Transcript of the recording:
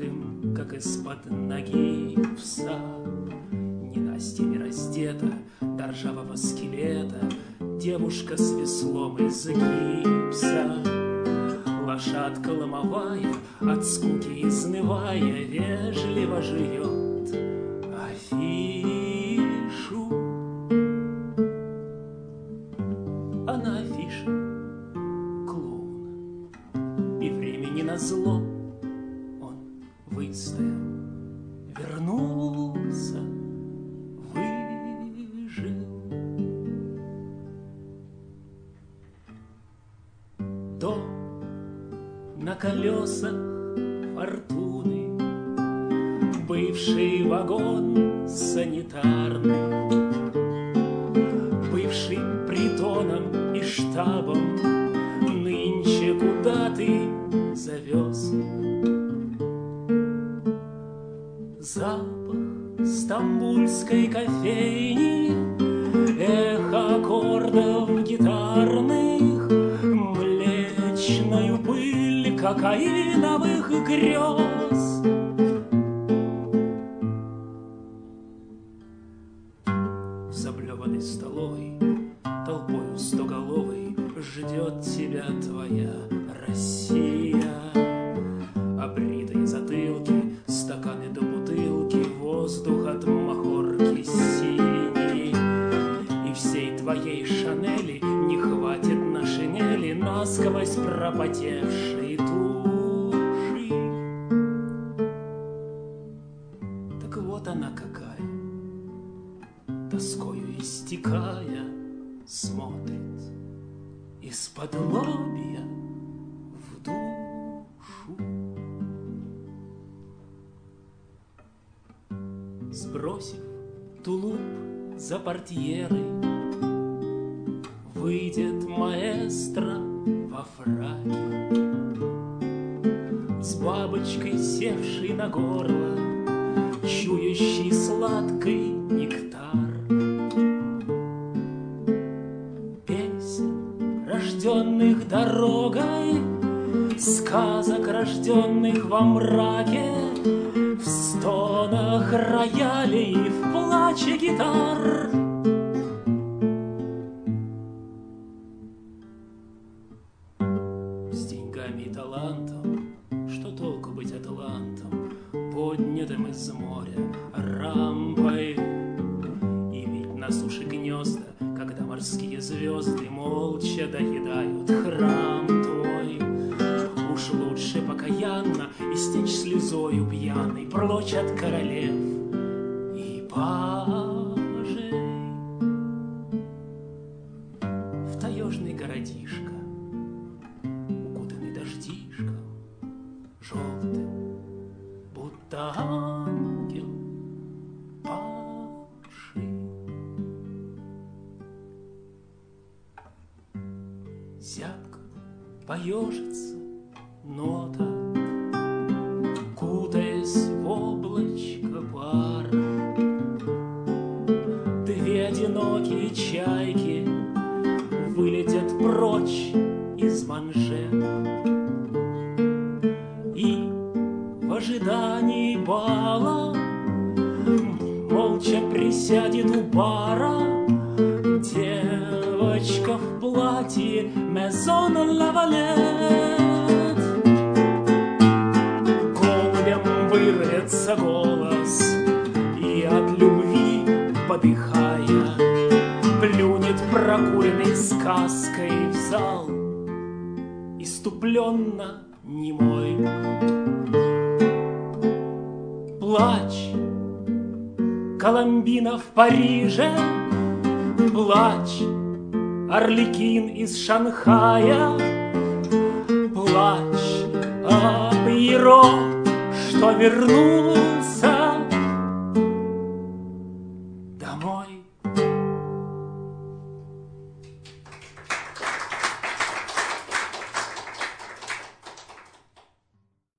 им, как из-под ноги пса. Ненастье не раздета, до ржавого скелета девушка с веслом из гипса. Лошадка ломовая, от скуки изнывая, вежливо жует афишу. А на афише клоун, и времени назло он выстоял, вернулся, выжил. Дом на колесах фортуны, бывший вагон санитарный, бывший притоном и штабом, нынче куда ты завез. Запах стамбульской кофейни, эхо аккордов гитарных, млечную пыль кокаиновых грез. В заблеванной столовой толпою стоголовой ждет тебя твоя Россия. Обритые затылки, стаканы до бутылки, воздух от махорки синий. И всей твоей Шанели не хватит на шинели насквозь пропотевшей туши. Так вот она какая, тоскою истекая, смотрит из-под лобья в душу. Сбросив тулуп за портьерой, выйдет маэстро во фраке, с бабочкой, севшей на горло, чующий сладкий нектар. Песен, рожденных дорогой, сказок, рожденных во мраке, в стонах роялей, в плаче гитар. С деньгами и талантом, что толку быть атлантом, поднятым из моря рампой? И ведь на суше гнезда, когда морские звезды молча доедают храм твой. Уж лучше покаянно истечь слезою пьяной прочь от королев и пажей в таежный городишко, укутанный дождишком желтым, будто ангел павший. Зябко поежится нота, кутаясь в облачко пара. Две одинокие чайки вылетят прочь из манжет, и в ожидании бала молча присядет у бара девочка в платье Maison Lavalette. Голубям вырвется голос, и от любви подыхая плюнет прокуренной сказкой в зал, иступленно немой. Плачь, Коломбина в Париже, плачь, Арлекин из Шанхая, плачь, а Пьеро, что вернулся